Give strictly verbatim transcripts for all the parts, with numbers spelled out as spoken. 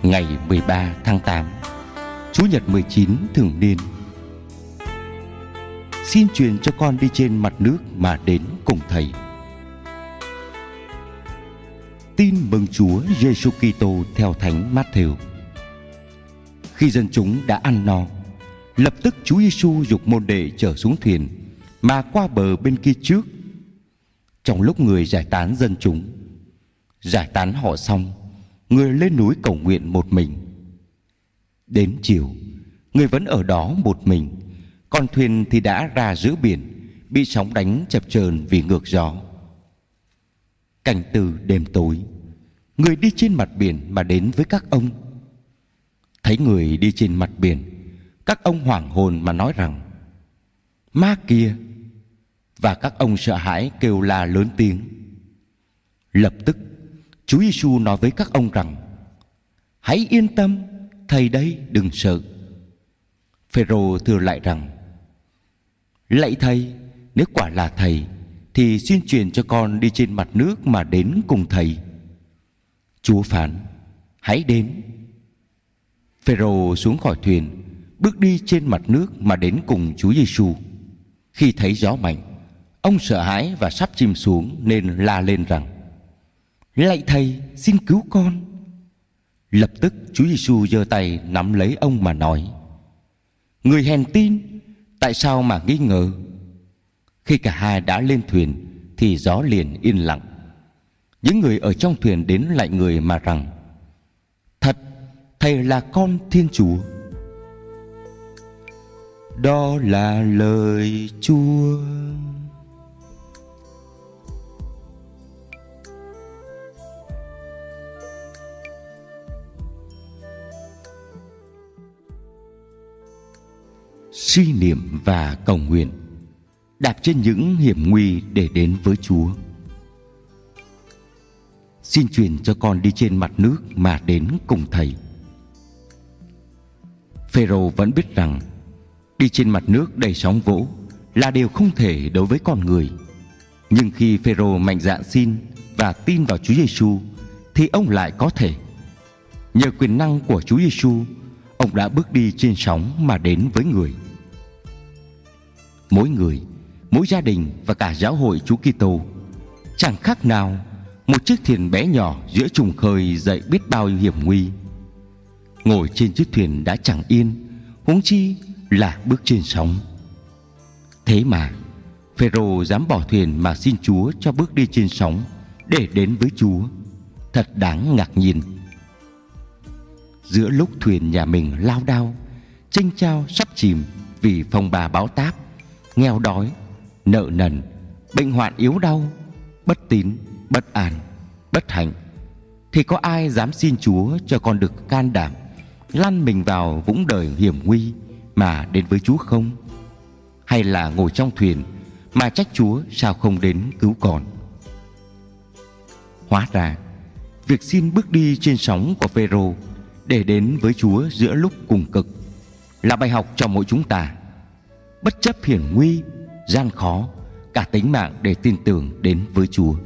ngày mười ba tháng tám, Chủ nhật mười chín thường niên. Xin truyền cho con đi trên mặt nước mà đến cùng Thầy. Tin mừng Chúa Giêsu Kitô theo Thánh Mát-thêu. Khi dân chúng đã ăn no, lập tức Chúa Giêsu giục môn đệ chở xuống thuyền mà qua bờ bên kia trước. Trong lúc người giải tán dân chúng, giải tán họ xong, người lên núi cầu nguyện một mình. Đến chiều, người vẫn ở đó một mình, còn thuyền thì đã ra giữa biển, bị sóng đánh chập chờn vì ngược gió. Canh tư đêm tối, người đi trên mặt biển mà đến với các ông. Thấy người đi trên mặt biển, các ông hoảng hồn mà nói rằng: Ma kìa! Và các ông sợ hãi kêu la lớn tiếng. Lập tức Chúa Giêsu nói với các ông rằng: Hãy yên tâm, Thầy đây, đừng sợ. Phêrô thưa lại rằng: Lạy Thầy, nếu quả là Thầy thì xin truyền cho con đi trên mặt nước mà đến cùng Thầy. Chúa phán: Hãy đến. Phêrô xuống khỏi thuyền, bước đi trên mặt nước mà đến cùng Chúa Giêsu. Khi thấy gió mạnh, ông sợ hãi và sắp chìm xuống nên la lên rằng: Lạy Thầy, xin cứu con. Lập tức Chúa Giêsu giơ tay nắm lấy ông mà nói: Người hèn tin, tại sao mà nghi ngờ? Khi cả hai đã lên thuyền thì gió liền yên lặng. Những người ở trong thuyền đến lại người mà rằng: Thật, Thầy là con Thiên Chúa. Đó là lời Chúa. Suy niệm và cầu nguyện, đạp trên những hiểm nguy để đến với Chúa. Xin truyền cho con đi trên mặt nước mà đến cùng Thầy. Phêrô vẫn biết rằng đi trên mặt nước đầy sóng vỗ là điều không thể đối với con người. Nhưng khi Phêrô mạnh dạn xin và tin vào Chúa Giêsu thì ông lại có thể. Nhờ quyền năng của Chúa Giêsu, ông đã bước đi trên sóng mà đến với người. Mỗi người, mỗi gia đình và cả giáo hội Chúa Kitô chẳng khác nào một chiếc thuyền bé nhỏ giữa trùng khơi dậy biết bao hiểm nguy. Ngồi trên chiếc thuyền đã chẳng yên, huống chi là bước trên sóng. Thế mà Phêrô dám bỏ thuyền mà xin Chúa cho bước đi trên sóng để đến với Chúa, thật đáng ngạc nhiên. Giữa lúc thuyền nhà mình lao đao, chênh chao sắp chìm vì phong ba bão táp, nghèo đói, nợ nần, bệnh hoạn yếu đau, bất tín, bất an, bất hạnh, thì có ai dám xin Chúa cho con được can đảm lăn mình vào vũng đời hiểm nguy mà đến với Chúa không? Hay là ngồi trong thuyền mà trách Chúa sao không đến cứu con? Hóa ra việc xin bước đi trên sóng của Phêrô để đến với Chúa giữa lúc cùng cực là bài học cho mỗi chúng ta. Bất chấp hiểm nguy, gian khó, cả tính mạng để tin tưởng đến với Chúa.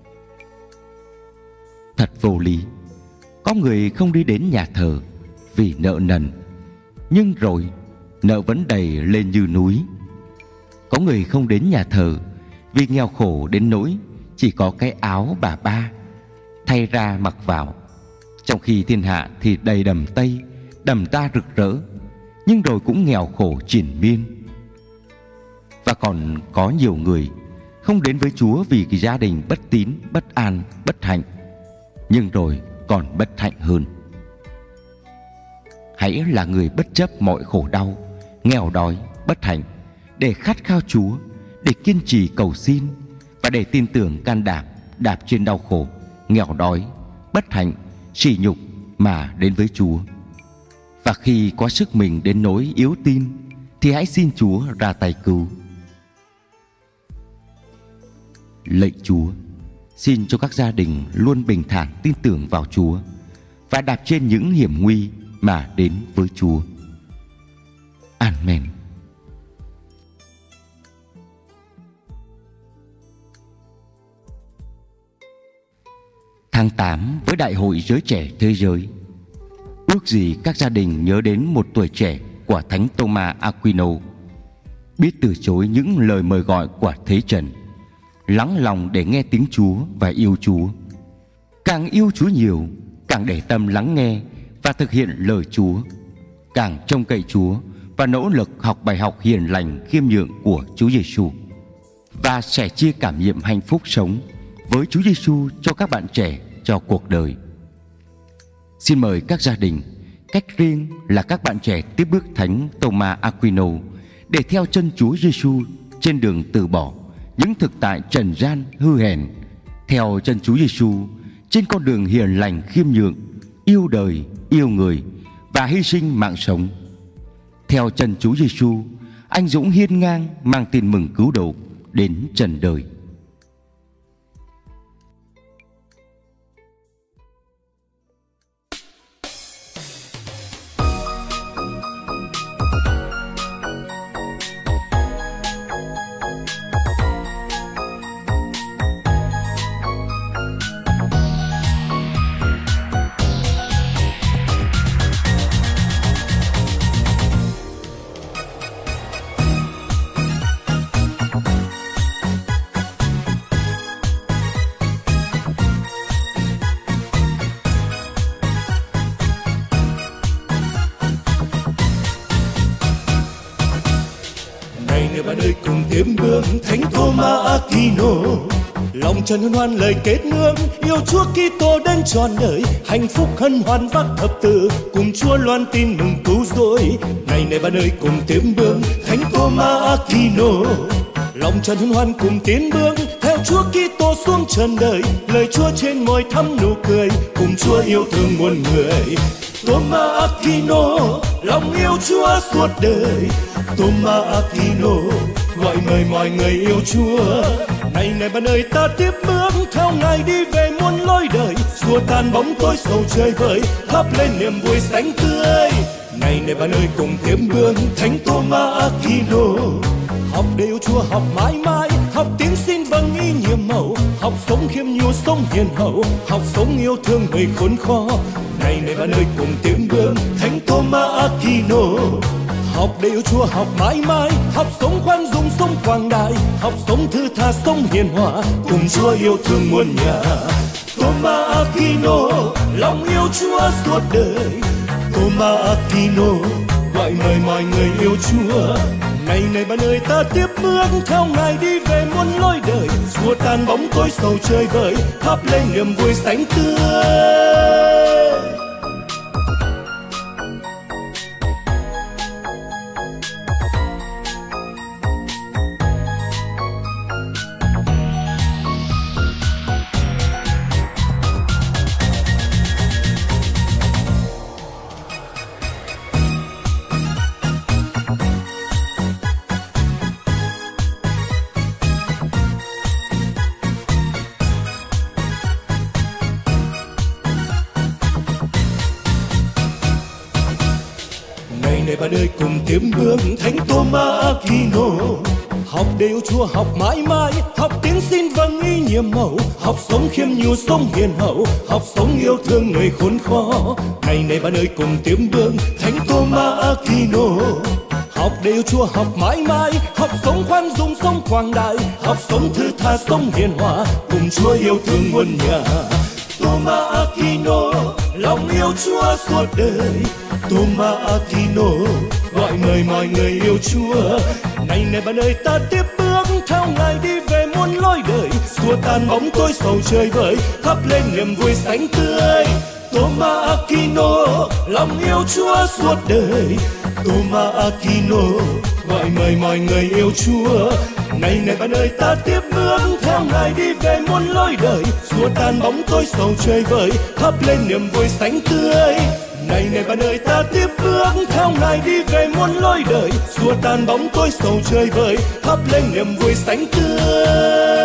Thật vô lý, có người không đi đến nhà thờ vì nợ nần, nhưng rồi nợ vẫn đầy lên như núi. Có người không đến nhà thờ vì nghèo khổ đến nỗi chỉ có cái áo bà ba thay ra mặc vào, trong khi thiên hạ thì đầy đầm Tây, đầm ta rực rỡ, nhưng rồi cũng nghèo khổ triền miên. Và còn có nhiều người không đến với Chúa vì cái gia đình bất tín, bất an, bất hạnh, nhưng rồi còn bất hạnh hơn. Hãy là người bất chấp mọi khổ đau, nghèo đói, bất hạnh, để khát khao Chúa, để kiên trì cầu xin và để tin tưởng can đảm đạp trên đau khổ, nghèo đói, bất hạnh, sỉ nhục mà đến với Chúa. Và khi có sức mình đến nỗi yếu tin thì hãy xin Chúa ra tay cứu. Lạy Chúa, xin cho các gia đình luôn bình thản tin tưởng vào Chúa và đạp trên những hiểm nguy mà đến với Chúa. Amen. Tháng tám với Đại hội Giới Trẻ Thế Giới. Ước gì các gia đình nhớ đến một tuổi trẻ của Thánh Thomas Aquino, biết từ chối những lời mời gọi của thế trần, lắng lòng để nghe tiếng Chúa và yêu Chúa. Càng yêu Chúa nhiều, càng để tâm lắng nghe và thực hiện lời Chúa, càng trông cậy Chúa và nỗ lực học bài học hiền lành khiêm nhượng của Chúa Giêsu, và sẻ chia cảm nghiệm hạnh phúc sống với Chúa Giêsu cho các bạn trẻ cho cuộc đời. Xin mời các gia đình, cách riêng là các bạn trẻ tiếp bước Thánh Thomas Aquino để theo chân Chúa Giêsu trên đường từ bỏ những thực tại trần gian hư hèn, theo chân Chúa Giêsu trên con đường hiền lành khiêm nhượng, yêu đời, yêu người và hy sinh mạng sống. Theo chân Chúa Giêsu, anh dũng hiên ngang mang tin mừng cứu độ đến trần đời. Bạn ơi, cùng tiếp bước Thánh Thomas Aquino, lòng tràn hân hoan lời kết ngưỡng, yêu Chúa Kitô đến trọn đời, hạnh phúc hân hoan vác thập tự, cùng Chúa loan tin mừng cứu rỗi. Ngày này bạn ơi, cùng tiếp bước Thánh Thomas Aquino, lòng tràn hân hoan cùng tiến bước theo Chúa Kitô xuống trần đời, lời Chúa trên môi thắm nụ cười, cùng Chúa yêu thương muôn người. Thomas Aquino, lòng yêu Chúa suốt đời. Thomas Aquino gọi mời mọi người yêu Chúa. Ngày này bạn ơi, ta tiếp bước theo Ngài đi về muôn lối đời, xua tan bóng tối sầu chơi vơi, thắp lên niềm vui xanh tươi. Ngày này bạn ơi, cùng tiếp bước Thánh Thomas Aquino, học để yêu Chúa, học mãi mãi, học tiếng xin vâng ý nhiệm màu, học sống khiêm nhu, sống hiền hậu, học sống yêu thương người khốn khó. Ngày này bạn ơi, cùng tiếp bước Thánh Thomas Aquino, học để yêu Chúa, học mãi mãi, học sống khoan dung, sống quảng đại, học sống thư tha, sống hiền hòa, cùng Chúa yêu thương muôn nhà. Thomas Aquino, lòng yêu Chúa suốt đời. Thomas Aquino gọi mời mọi người yêu Chúa. Ngày này bạn ơi, ta tiếp bước theo Ngài đi về muôn lối đời, xua tan bóng tối sầu chơi vơi, thắp lên niềm vui xanh tươi. Này bạn ơi, cùng tiếp bước Thánh Thomas Aquino, học để yêu Chúa, học mãi mãi, học tiếng xin vâng ý nhiệm màu, học sống khiêm nhu, sống hiền hậu, học sống yêu thương người khốn khó. Ngày này bạn ơi, cùng tiếp bước Thánh Thomas Aquino, học để yêu Chúa, học mãi mãi, học sống khoan dung, sống quảng đại, học sống thư tha, sống hiền hòa, cùng Chúa yêu thương muôn nhà. Thomas Aquino, lòng yêu Chúa suốt đời. Thomas Aquino gọi mời mọi người yêu Chúa. Ngày này bạn ơi, ta tiếp bước theo Ngài đi về muôn lối đời, xua tan bóng tối sầu chơi vơi, thắp lên niềm vui xanh tươi. Thomas Aquino, lòng yêu Chúa suốt đời. Thomas Aquino gọi mời mọi người yêu Chúa. Ngày này bạn ơi, ta tiếp bước theo Ngài đi về muôn lối đời, xua tan bóng tối sầu chơi vơi, thắp lên niềm vui xanh tươi. Ngày này bạn ơi, ta tiếp bước theo Ngài đi về muôn lối đời, xua tan bóng tối sầu chơi vơi, thắp lên niềm vui xanh tươi.